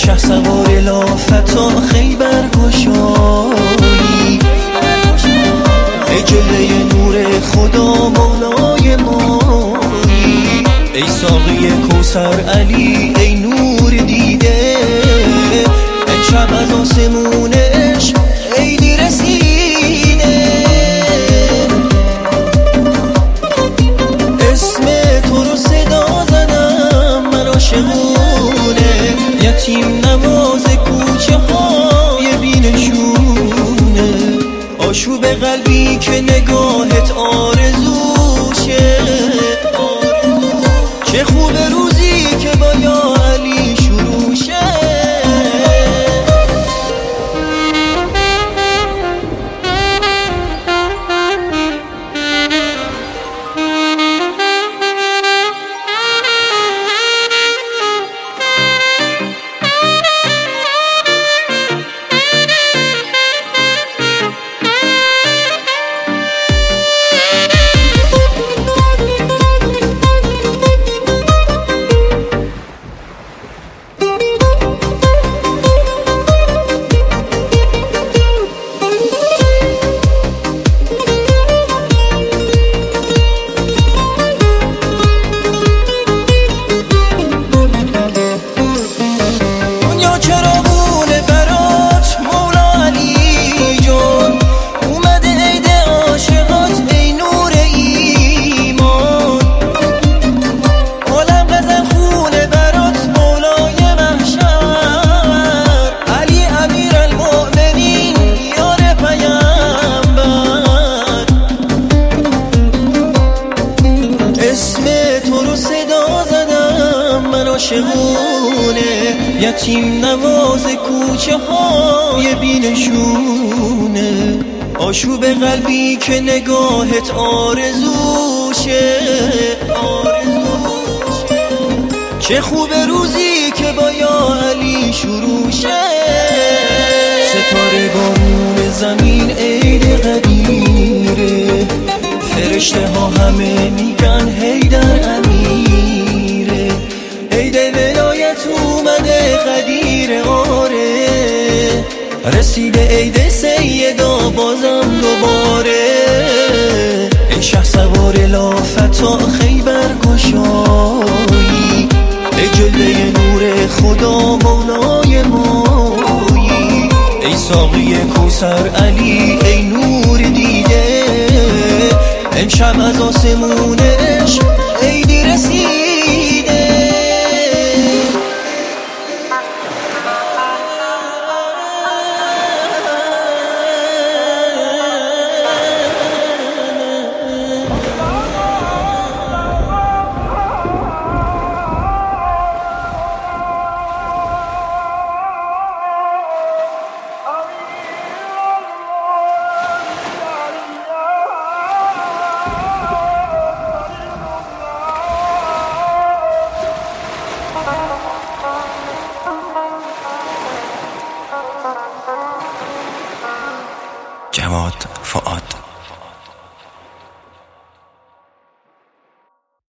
شهسوار لافتا خیبر گشایی، ای جلوه نور خدا مولای مایی، ای ساقی کوثر علی ای نور دیده، امشب از آسمون عشق عیدی رسیده. اسم تو رو صدا زدم من عاشقونه، یتیم نواز کوچه های بینشونه، آشوب قلبی که نگاهت آرزوشه، چه خوب روزی که با یا علی شروع شه. یتیم نواز کوچه های بینشونه، آشوب قلبی که نگاهت آرزوشه، چه خوب روزی که با یا علی شروع شه. ستاره بارون زمین عید قدیره، فرشته ها همه میگن حیدر امیره، عید ولایت اومده قدیر آره، رسیده عید سیدا بازم دوباره، ای شهسوار لافتا خیبر گشایی، ای جلوه نور خدا مولای مایی، ای ساقی کوثر علی ای نور دیده، امشب از آسمون عشق عیدی رسیده. جواد فؤاد